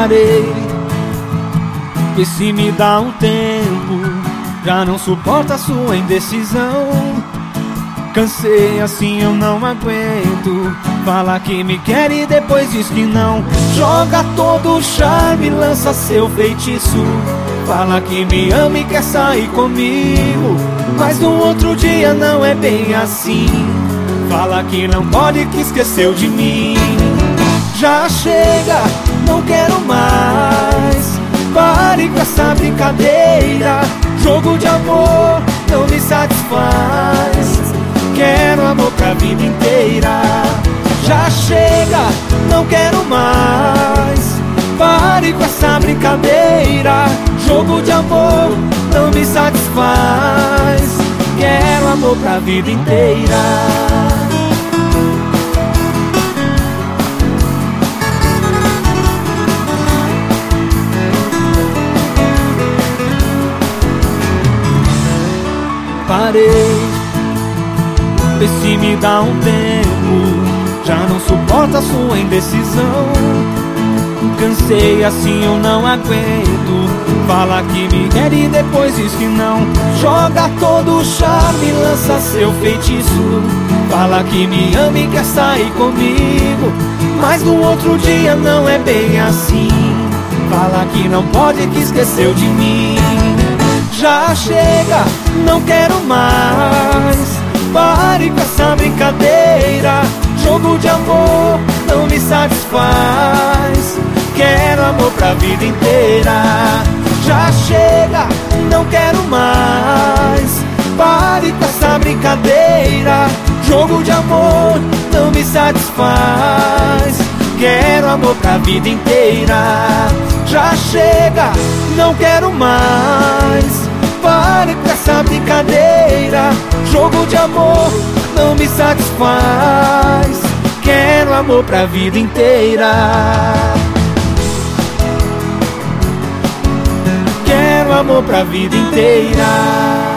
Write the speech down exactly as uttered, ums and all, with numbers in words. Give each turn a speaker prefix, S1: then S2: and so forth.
S1: Parei, vê se me dá um tempo, já não suporto a sua indecisão. Cansei, assim eu não aguento, fala que me quer e depois diz que não. Joga todo o charme, lança seu feitiço, fala que me ama e quer sair comigo, mas no outro dia não é bem assim. Fala que não pode, que esqueceu de mim. Já chega, não quero mais, pare com essa brincadeira. Jogo de amor não me satisfaz, quero amor pra vida inteira. Já chega, não quero mais, pare com essa brincadeira. Jogo de amor não me satisfaz, quero amor pra vida inteira. Parei, vê se me dá um tempo, já não suporto a sua indecisão. Cansei, assim eu não aguento, fala que me quer e depois diz que não. Joga todo o charme, lança seu feitiço, fala que me ama e quer sair comigo, mas no outro dia não é bem assim. Fala que não pode, que esqueceu de mim. Já chega, não quero mais, pare com essa brincadeira. Jogo de amor não me satisfaz, quero amor pra vida inteira. Já chega, não quero mais, pare com essa brincadeira. Jogo de amor não me satisfaz, quero amor pra vida inteira. Já chega, não quero mais, pare com essa brincadeira. Jogo de amor não me satisfaz, quero amor pra vida inteira. Quero amor pra vida inteira.